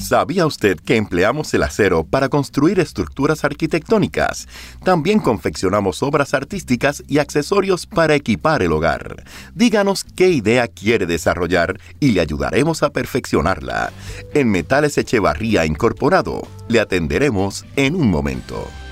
¿Sabía usted que empleamos el acero para construir estructuras arquitectónicas? También confeccionamos obras artísticas y accesorios para equipar el hogar. Díganos qué idea quiere desarrollar y le ayudaremos a perfeccionarla. En Metales Echevarría Incorporado, le atenderemos en un momento.